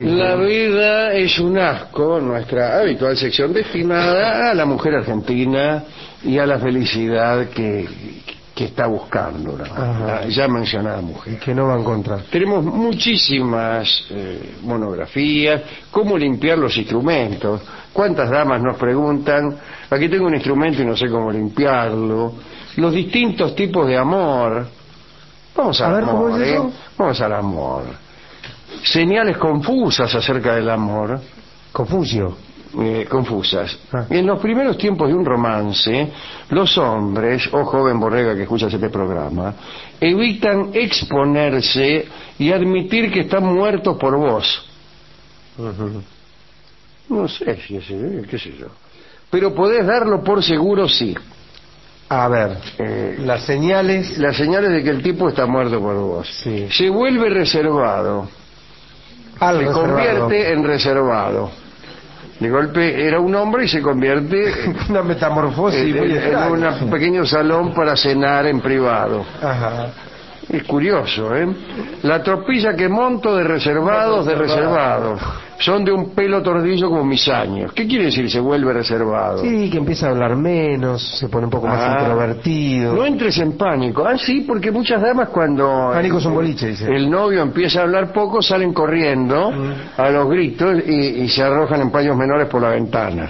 La vida es un asco, nuestra habitual sección destinada a la mujer argentina y a la felicidad que está buscando, ¿no? La ya mencionada mujer. Que no va a encontrar. Tenemos muchísimas monografías, cómo limpiar los instrumentos. ¿Cuántas damas nos preguntan, aquí tengo un instrumento y no sé cómo limpiarlo? Los distintos tipos de amor. Vamos al amor, ¿cómo es eso? Vamos al amor. Señales confusas acerca del amor. Confusio. Confusas. En los primeros tiempos de un romance, los hombres, o joven borrega que escuchas este programa, evitan exponerse y admitir que están muertos por vos. No sé si es, qué sé yo. Pero podés darlo por seguro, sí. A ver, las señales de que el tipo está muerto por vos. Sí. Se vuelve reservado. Se convierte en reservado. De golpe era un hombre y se convierte en una metamorfosis en un pequeño salón para cenar en privado. Ajá. Es curioso, ¿eh? La tropilla que monto de reservados. Son de un pelo tordillo como mis años. ¿Qué quiere decir se vuelve reservado? Sí, que empieza a hablar menos, se pone un poco más introvertido. No entres en pánico. Sí, porque muchas damas cuando... Pánico es un boliche, dice. El novio empieza a hablar poco, salen corriendo a los gritos y se arrojan en paños menores por la ventana.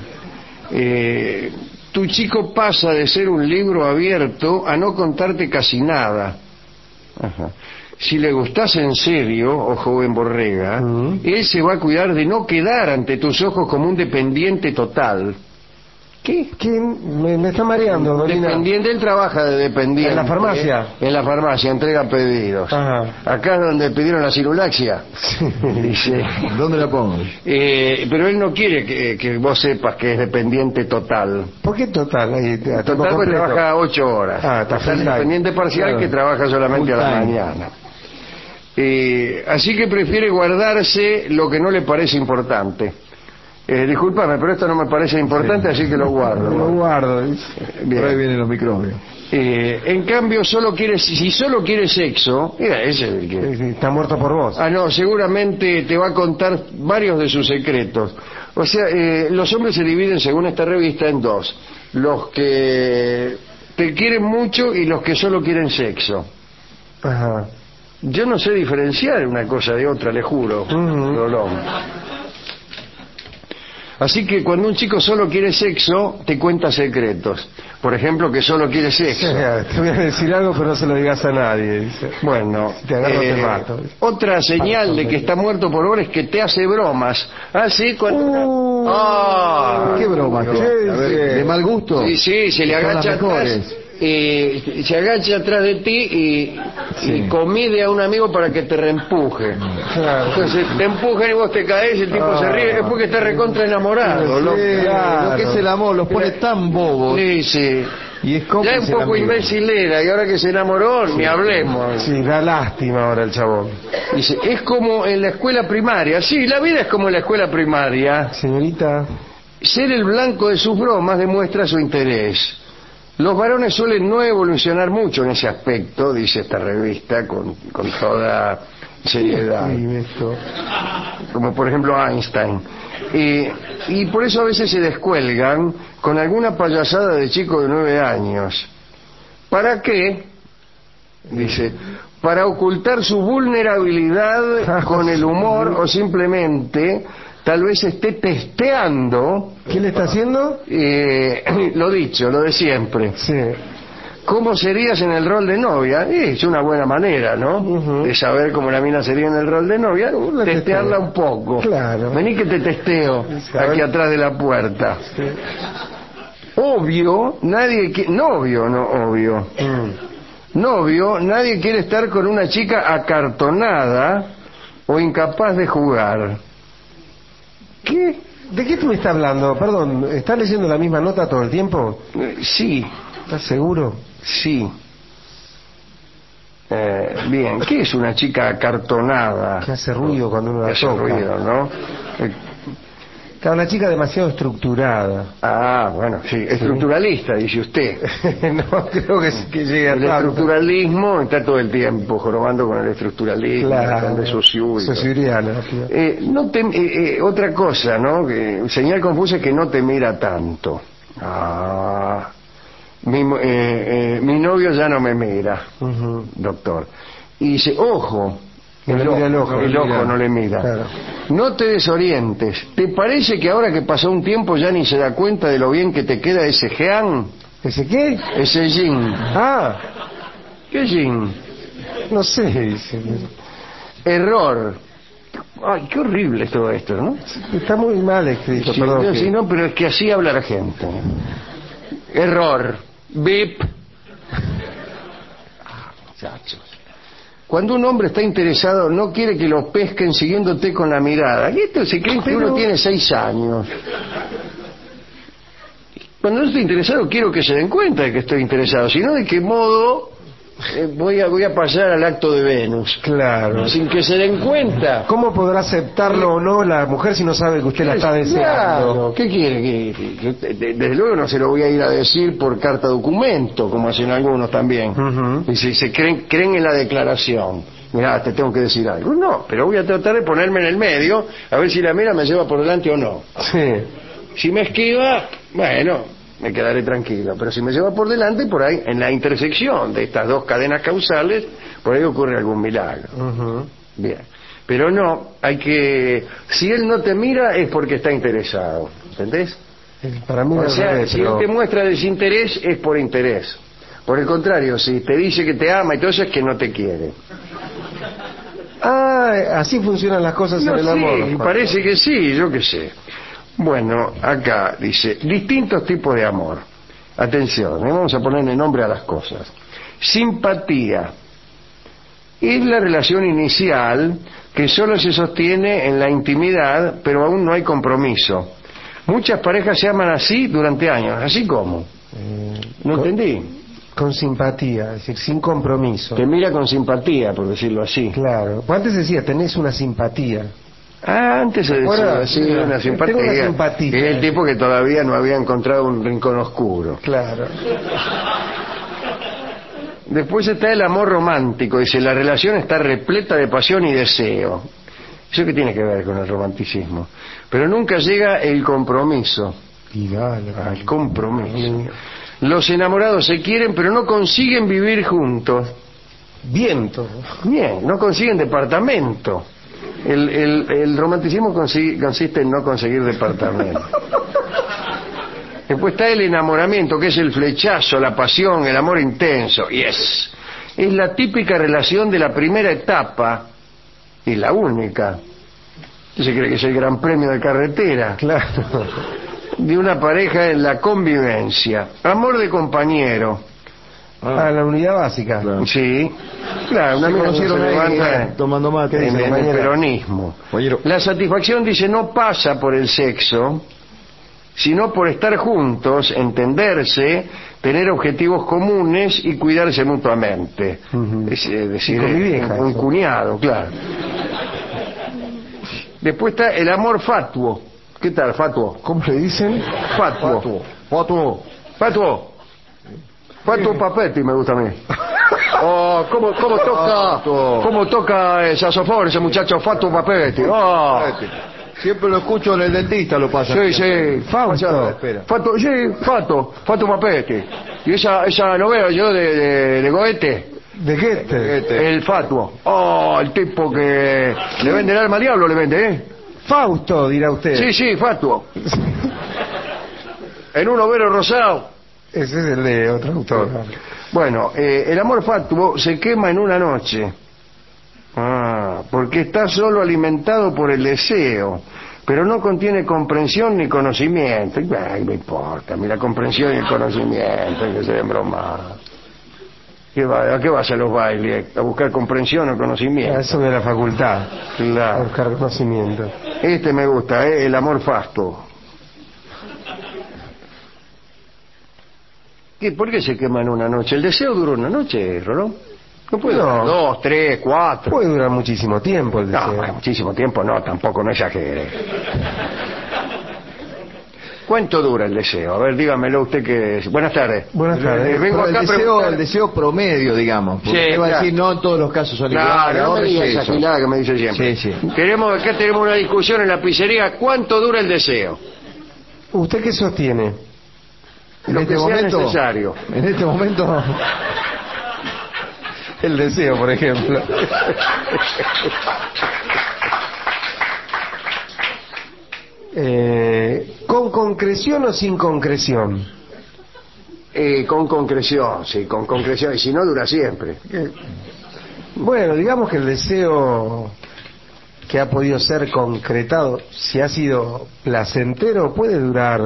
Tu chico pasa de ser un libro abierto a no contarte casi nada. Si le gustás en serio, o joven borrega, él se va a cuidar de no quedar ante tus ojos como un dependiente total. ¿Qué? Me está mareando, Dolina. Dependiente, él trabaja de dependiente. ¿En la farmacia? En la farmacia, entrega pedidos. Acá es donde pidieron la cirulaxia. Dice, ¿dónde la pongo? Pero él no quiere que vos sepas que es dependiente total. ¿Por qué total? Total porque trabaja 8 horas. Está dependiente parcial que trabaja solamente a la mañana. Así que prefiere guardarse lo que no le parece importante. Discúlpame, pero esto no me parece importante, así que lo guardo. Lo guardo. Bien. Por ahí vienen los microbios. En cambio, si solo quiere sexo, mira, ese es el que... Está muerto por vos. No, seguramente te va a contar varios de sus secretos. O sea, los hombres se dividen, según esta revista, en dos. Los que te quieren mucho y los que solo quieren sexo. Yo no sé diferenciar una cosa de otra, le juro. Rolón. Así que cuando un chico solo quiere sexo, te cuenta secretos. Por ejemplo, que solo quiere sexo. Te voy a decir algo, pero no se lo digas a nadie. Dice. Bueno, te agarro, te mato. Otra señal de que está muerto por vos es que te hace bromas. Sí, cuando... ¿Qué broma? ¿De mal gusto? Sí, se le agacha atrás. Se agacha atrás de ti y comide a un amigo para que te reempuje. Entonces te empujan y vos te caes y el tipo se ríe, es porque está recontra enamorado. Lo que es el amor, los pone tan bobos. Sí. Y es ya es un poco imbécilera, y ahora que se enamoró, ni hablemos. Sí, da lástima ahora el chabón. Dice, es como en la escuela primaria. Sí, la vida es como en la escuela primaria. Señorita. Ser el blanco de sus bromas demuestra su interés. Los varones suelen no evolucionar mucho en ese aspecto, dice esta revista con toda seriedad. Como por ejemplo Einstein. Y por eso a veces se descuelgan con alguna payasada de chico de 9 años. ¿Para qué? Dice, para ocultar su vulnerabilidad con el humor o simplemente... Tal vez esté testeando. ¿Qué le está haciendo? Lo dicho, lo de siempre. Sí. ¿Cómo serías en el rol de novia? Es una buena manera, ¿no? De saber cómo la mina sería en el rol de novia. Testearla un poco. Claro. Vení que te testeo aquí atrás de la puerta. Sí. Obvio, nadie quiere... Novio, no obvio. Novio, nadie quiere estar con una chica acartonada o incapaz de jugar. ¿Qué? ¿De qué tú me estás hablando? Perdón, ¿estás leyendo la misma nota todo el tiempo? Sí. ¿Estás seguro? Sí. Bien, ¿qué es una chica acartonada? Que hace ruido cuando uno la toca. Hace ruido, ¿no? Claro, una chica demasiado estructurada. Ah, bueno, sí, estructuralista, dice usted. No creo que llegue a El tanto. estructuralismo está todo el tiempo jorobando con el estructuralismo, Claro, de Saussuriana. otra cosa, ¿no? Que, señal confusa es que no te mira tanto. Mi novio ya no me mira, doctor. Y dice, ojo. El ojo no le mira. Claro. No te desorientes. ¿Te parece que ahora que pasó un tiempo ya ni se da cuenta de lo bien que te queda ese jean? ¿Ese qué? Ese jean. Ah, ¿Qué jean? no sé, dice. Error. Ay, qué horrible es todo esto, ¿no? Está muy mal escrito, Sí, perdón. sí, no, pero es que así habla la gente. Error. Bip. Muchachos. Cuando un hombre está interesado, no quiere que lo pesquen siguiéndote con la mirada. Y esto se cree que uno tiene 6 años. Cuando no estoy interesado, quiero que se den cuenta de que estoy interesado. Si no, ¿de qué modo voy a pasar al acto de Venus? Claro. Sin que se den cuenta. ¿Cómo podrá aceptarlo o no la mujer si no sabe que usted la está deseando? Claro. ¿Qué quiere? Desde luego no se lo voy a ir a decir por carta documento, como hacen algunos también. Y si se creen en la declaración. Mirá, te tengo que decir algo. No, pero voy a tratar de ponerme en el medio, a ver si la mira me lleva por delante o no. Sí. Si me esquiva, bueno, me quedaré tranquilo. Pero si me lleva por delante, por ahí, en la intersección de estas dos cadenas causales, por ahí ocurre algún milagro. Bien. Pero no, si él no te mira es porque está interesado. ¿Entendés? Para mí o sea, si él te muestra desinterés es por interés. Por el contrario, si te dice que te ama y todo eso es que no te quiere. Ah, así funcionan las cosas en el amor. Sí, parece que sí, yo qué sé. Bueno, acá dice, distintos tipos de amor. Atención, vamos a ponerle nombre a las cosas. Simpatía. Es la relación inicial que solo se sostiene en la intimidad, pero aún no hay compromiso. Muchas parejas se aman así durante años. ¿Así como? No entendí. Con simpatía, es decir, sin compromiso. Te mira con simpatía, por decirlo así. Claro. Antes decía, tenés una simpatía. Ah, antes se decía así, una simpatía. Tengo una simpatía. Es el tipo que todavía no había encontrado un rincón oscuro. Claro. Después está el amor romántico. Dice, la relación está repleta de pasión y deseo. ¿Eso qué tiene que ver con el romanticismo? Pero nunca llega el compromiso. El compromiso. Los enamorados se quieren, pero no consiguen vivir juntos. Bien, no consiguen departamento. El romanticismo consiste en no conseguir departamento. Después está el enamoramiento, que es el flechazo, la pasión, el amor intenso. Es la típica relación de la primera etapa y la única. Se cree que es el gran premio de carretera. Claro. De una pareja en la convivencia. Amor de compañero. La unidad básica. Claro. Sí. Claro, una amiga se levanta tomando mate en el peronismo. La satisfacción, dice, no pasa por el sexo, sino por estar juntos, entenderse, tener objetivos comunes y cuidarse mutuamente. Es decir, un cuñado, claro. Después está el amor fatuo. ¿Qué tal, fatuo? ¿Cómo le dicen? Fatuo. Fatuo Papetti me gusta a mí. Oh, ¿cómo toca el saxofón ese muchacho Fatuo Papetti? Oh. Siempre lo escucho en el dentista, lo pasa. Sí. Fatuo Papetti. Y esa novela yo de Goethe. ¿De qué? El Fatuo. Oh, el tipo que le vende el alma al diablo, le vende, ¿eh? Fausto, dirá usted. Sí, Fatuo. En un overo rosado. Ese es el de otro autor. Bueno, el amor fatuo se quema en una noche. Porque está solo alimentado por el deseo, pero no contiene comprensión ni conocimiento. Ay, me importa, mira, comprensión y el conocimiento, que se den bromas. ¿A qué vas a los bailes? ¿A buscar comprensión o conocimiento? Eso de la facultad. Claro. A buscar conocimiento. Este me gusta, el amor fatuo. ¿Por qué se quema en una noche? ¿El deseo dura una noche, Rolón? No puede durar 2, 3, 4. Puede durar muchísimo tiempo el deseo. No, muchísimo tiempo no, tampoco, no exagere. ¿Cuánto dura el deseo? A ver, dígamelo usted que... Buenas tardes. Buenas tardes. Vengo acá el deseo promedio, digamos. Porque Sí, usted va a claro. decir, no en todos los casos son iguales. Claro, no me diga esa eso. gilada que me dice siempre. Sí, sí. Acá tenemos una discusión en la pizzería. ¿Cuánto dura el deseo? ¿Usted qué sostiene? Lo que sea necesario. En este momento, El deseo, por ejemplo. ¿Con concreción o sin concreción? Con concreción, sí, con concreción. Y si no, dura siempre. Bueno, digamos que el deseo que ha podido ser concretado, si ha sido placentero, puede durar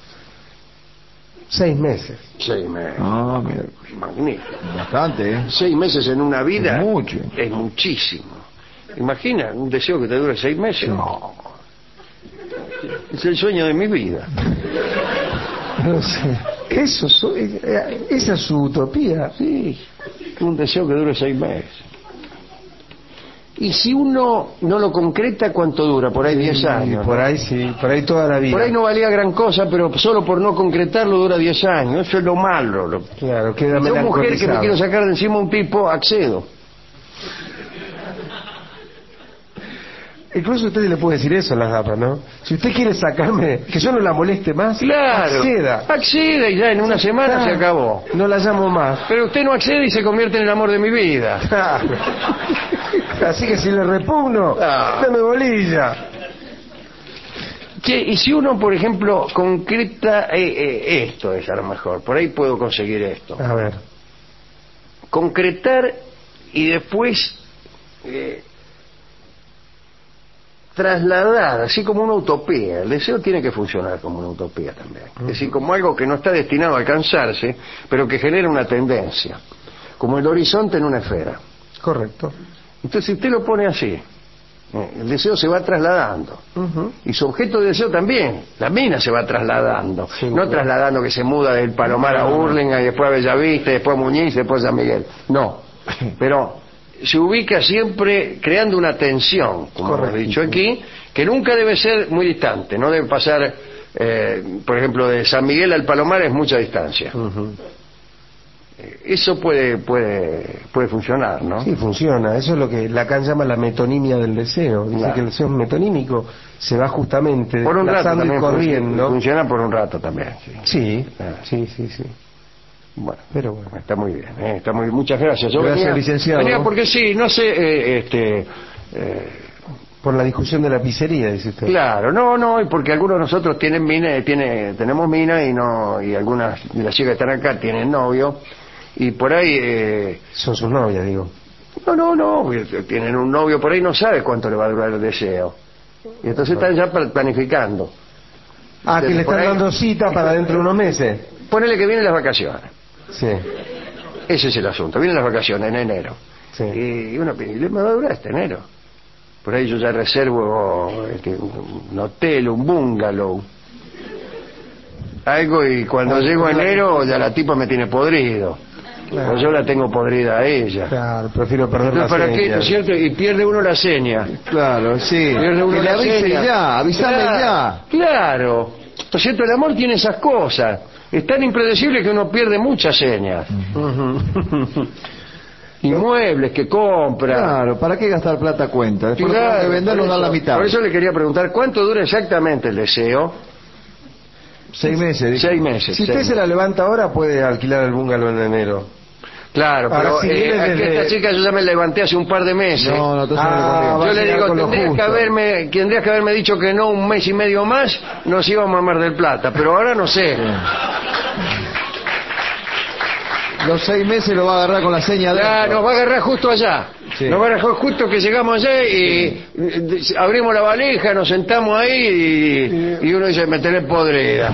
6 meses. 6 meses. ah, mira, Magnífico. bastante, ¿eh? 6 meses en una vida Es mucho. es muchísimo. Imagina un deseo que te dure 6 meses. No. Es el sueño de mi vida. No sé. Esa es su utopía. Sí, un deseo que dure 6 meses. Y si uno no lo concreta, ¿cuánto dura? Por ahí 10 años. Por ¿no? ahí sí, por ahí toda la vida. Por ahí no valía gran cosa, pero solo por no concretarlo dura 10 años. Eso es lo malo. Claro, queda Una mujer que me melancolizado. quiero sacar de encima a un tipo, accedo. Incluso usted le puede decir eso a las damas, ¿no? Si usted quiere sacarme, que yo no la moleste más, Claro. acceda. Acceda y ya en una semana se acabó. No la llamo más. Pero usted no accede y se convierte en el amor de mi vida. Claro. Así que si le repugno, dame bolilla. Che, y si uno, por ejemplo, concreta esto es a lo mejor, por ahí puedo conseguir esto. A ver. Concretar y después trasladar, así como una utopía. El deseo tiene que funcionar como una utopía también. Es decir, como algo que no está destinado a alcanzarse, pero que genera una tendencia. Como el horizonte en una esfera. Correcto. Entonces, si usted lo pone así, el deseo se va trasladando. Y su objeto de deseo también. La mina se va trasladando. Sí, no claro. trasladando que se muda del Palomar a Hurlingham y después a Bellavista, y después a Muñiz, y después a San Miguel. No. Pero se ubica siempre creando una tensión, como hemos dicho aquí, que nunca debe ser muy distante. No debe pasar, por ejemplo, de San Miguel al Palomar es mucha distancia. Eso puede funcionar, ¿no? Sí, funciona. Eso es lo que Lacan llama la metonimia del deseo. Dice Claro. que el deseo es metonímico, se va justamente Por un rato desplazando y también corriendo. funciona por un rato también. Sí. Sí, sí. Bueno, Pero bueno. está muy bien, está muy bien. Muchas gracias. Yo Gracias, licenciado. venía porque sí, no sé, Por la discusión de la pizzería, dice usted. claro, no, y porque algunos de nosotros tienen mina, tenemos mina y algunas de las chicas que están acá tienen novio y por ahí Son sus novias, digo. no, tienen un novio por ahí, no sabe cuánto le va a durar el deseo y entonces están ya planificando. Ah, que le Por están ahí- dando cita para dentro de unos meses. Ponele que vienen las vacaciones. Sí. Ese es el asunto. Vienen las vacaciones en enero. Sí. Y uno piensa, ¿y me va a durar este enero? Por ahí yo ya reservo un hotel, un bungalow, algo, y cuando llego a enero ya la tipa me tiene podrido. Claro. O yo la tengo podrida a ella. Claro, prefiero perder Entonces, la ¿para qué? seña. ¿No es cierto? Y pierde uno la seña. Claro, sí. Pierde uno Que le la avise seña. ya, avisame ya. Claro. ¿No es cierto? El amor tiene esas cosas. Es tan impredecible que uno pierde muchas señas. Inmuebles que compra. Claro, ¿para qué gastar plata a cuenta? Después lo Claro, tengo que vender, por nos dan eso- la mitad. Por eso le quería preguntar, ¿cuánto dura exactamente el deseo? 6 meses. dijo. 6 meses. Si usted 6 se la meses. levanta ahora, puede alquilar el bungalow en enero. Claro, Ahora, pero si viene es que desde- esta chica yo ya me levanté hace un par de meses. No, entonces no le Ah, conviene. va Yo a le llegar digo, con lo tendrías que haberme dicho que no un mes y medio más, nos íbamos a Mar del Plata, pero ahora no sé. Los 6 meses lo va a agarrar con la seña de. Ya, nos va a agarrar justo allá. Sí. Nos va a agarrar justo que llegamos allá y abrimos la valija, nos sentamos ahí y uno dice, me tenés podrida.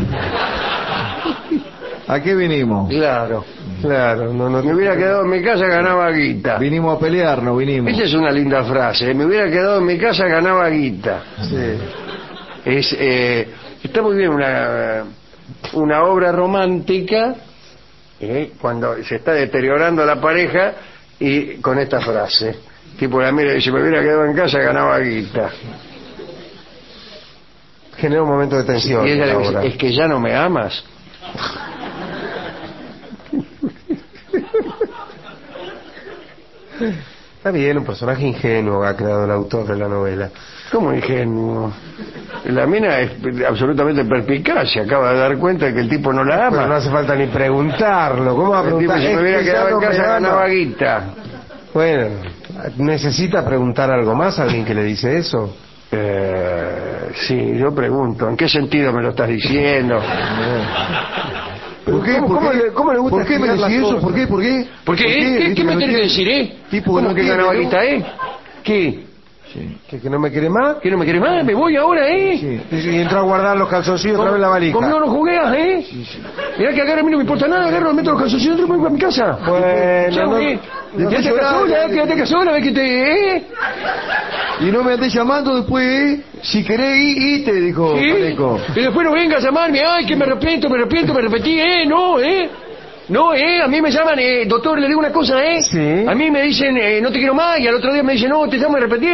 ¿A qué vinimos? Claro. Claro, no. Me hubiera quedado en mi casa, ganaba guita. Vinimos a pelear, no vinimos. Esa es una linda frase. Me hubiera quedado en mi casa, ganaba guita. Sí. Está muy bien una obra romántica cuando se está deteriorando la pareja y con esta frase. Tipo la mira y dice, me hubiera quedado en casa, ganaba guita. genera un momento de tensión. Y ella le ahora. dice, es que ya no me amas. Está bien, un personaje ingenuo ha creado el autor de la novela. ¿Cómo ingenuo? La mina es absolutamente perspicaz, se acaba de dar cuenta de que el tipo no la ama. Pero no hace falta ni preguntarlo. ¿Cómo va a El tipo, preguntar? si me hubiera quedado en casa ganaba guita. Bueno, ¿necesita preguntar algo más a alguien que le dice eso? Sí, yo pregunto, ¿en qué sentido me lo estás diciendo? ¿Por qué? ¿Cómo le gusta ¿Por qué me explicar decís las eso? cosas? ¿Por qué? ¿Por qué? ¿Qué me tenés que decir, Tipo ¿Cómo no que quiere, ganaba ¿no? guita, ¿Qué? ¿Que no me quiere más? ¿Que no me querés más? ¿Me voy ahora, Sí. Y entró a guardar los calzoncillos otra vez en la valija. ¿Conmigo no jugueas, Mirá que acá a mí no me importa nada, agarro, meto los calzoncillos dentro y me voy a mi casa. Bueno, Chao, no- Quédate acá sola, quédate acá sola, ve que te, Y no me andes llamando después, si querés ir, te dijo ¿Sí? Pareco. Y después no vengas a llamarme, ay, que me arrepiento, me repetí, no, a mí me llaman, doctor, le digo una cosa, Sí. A mí me dicen, no te quiero más, y al otro día me dicen, no, te llamo de repetir,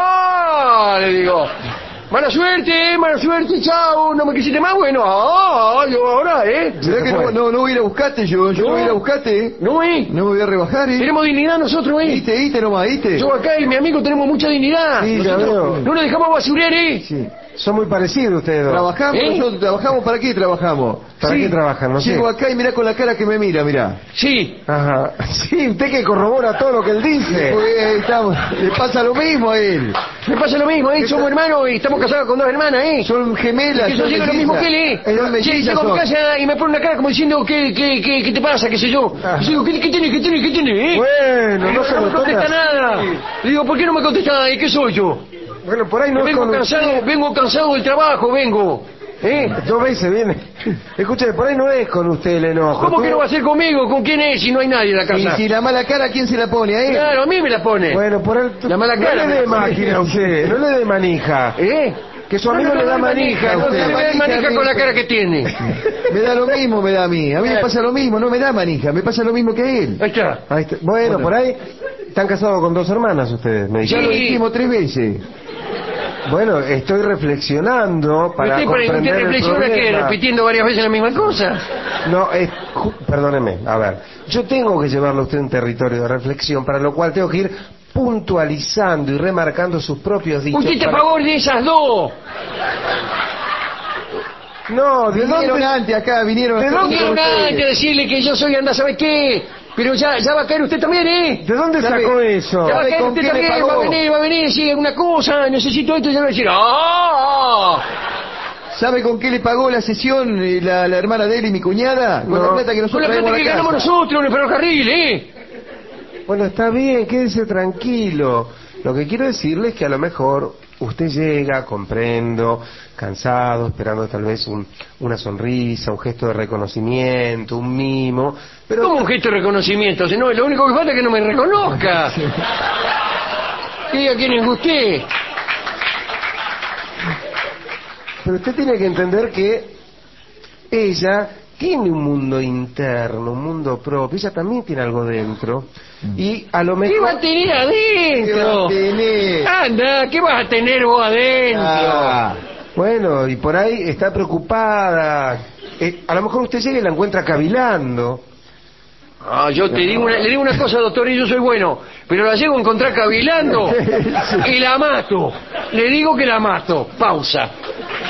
le digo, mala suerte, chao, no me quisiste más, bueno, yo ahora, ¿Será que no voy a ir a buscarte yo? Yo no voy a ir a buscarte, No, No me voy a rebajar, tenemos dignidad nosotros, Ite nomás, ite. Yo acá y mi amigo tenemos mucha dignidad. Sí, ya veo. No nos dejamos basurear, Sí. Son muy parecidos ustedes dos. Trabajamos, nosotros trabajamos, ¿para qué trabajamos? ¿Para Sí. qué trabajan? No sé. Llego acá y mirá con la cara que me mira, mirá. Sí. Ajá. Sí, usted que corrobora todo lo que él dice. Pues, le pasa lo mismo a él. Me pasa lo mismo, Somos hermanos y estamos casados con dos hermanas, Son gemelas, Que yo son digo lo mellizas. mismo que él, Son mellizas Llego a mi son. casa y me pone una cara como diciendo, ¿qué te pasa? ¿Qué sé yo? Ajá. Y yo digo, ¿qué tiene, Bueno, no se no lo me contesta toca. nada. Le digo, ¿por qué no me contesta nada? ¿Y qué soy yo? Bueno, por ahí no es con usted. Vengo cansado del trabajo, vengo. 2 veces viene. Escúchame, por ahí no es con usted el enojo. ¿Cómo Tú- que no va a ser conmigo? ¿Con quién es si no hay nadie en la Y casa? si la mala cara, ¿quién se la pone a él? Claro, a mí me la pone. Bueno, por él... La mala cara No me le dé la pone. máquina a usted, no le dé manija. Que su amigo le da manija a No usted. se le da manija con la cara que tiene. Me da lo mismo, me da a mí. A mí me pasa lo mismo, no me da manija, me pasa lo mismo que a él. Ahí está. Ahí está. Bueno, por ahí están casados con 2 hermanas ustedes, me Ya dijeron. lo dijimos 3 veces. Bueno, estoy reflexionando para ¿Usted comprender el reflexiona que problema. repitiendo varias veces la misma cosa? No, perdóneme, a ver, yo tengo que llevarlo a usted a un territorio de reflexión, para lo cual tengo que ir puntualizando y remarcando sus propios dichos. Usted está a para- favor de esas dos. No, ¿de Vinieron dónde? antes acá, vinieron ¿De acá. dónde Quiero vinieron nada ustedes. de decirle que yo soy anda, ¿sabe qué? Pero ya va a caer usted también, ¿De dónde ¿Sabe? sacó eso? Ya va a ¿Sabe caer con usted qué le también, pagó? va a venir, si una cosa, necesito esto, y ya va a decir, ¡ah! ¿Sabe con qué le pagó la sesión la hermana de él y mi cuñada? Con No. la plata que Con nosotros la plata traemos a que la ganamos casa. nosotros en el ferrocarril, Bueno, está bien, quédese tranquilo. Lo que quiero decirle es que a lo mejor usted llega, comprendo, cansado, esperando tal vez una sonrisa, un gesto de reconocimiento, un mimo, pero... ¿Cómo un gesto de reconocimiento? Si no, lo único que falta es que no me reconozca. Diga quién es usted. Pero usted tiene que entender que ella tiene un mundo interno, un mundo propio, ella también tiene algo dentro, y a lo ¿Qué va a mejor... tener ¿Qué va adentro? a tener? Anda, ¿qué vas a tener vos adentro? Ah, Bueno, y por ahí está preocupada, a lo mejor usted llega y la encuentra cavilando. Yo le digo una cosa, doctor, y yo soy bueno, pero la llego a encontrar cavilando y la mato. Le digo que la mato. Pausa.